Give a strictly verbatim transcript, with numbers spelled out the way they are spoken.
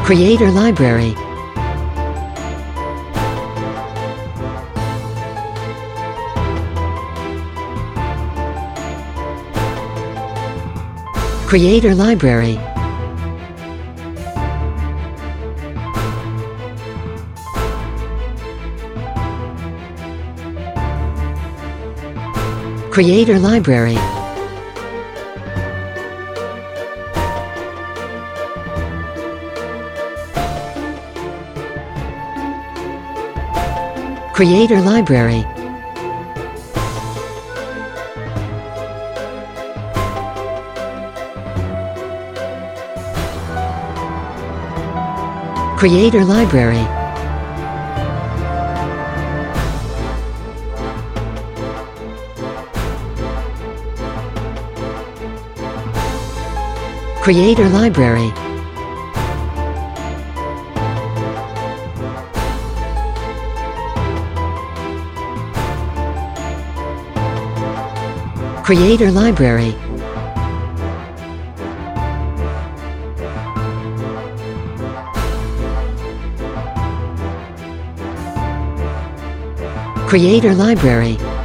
Creator Library. Creator Library. Creator Library. Creator Library. Creator Library. Creator Library. Creator Library. Creator Library.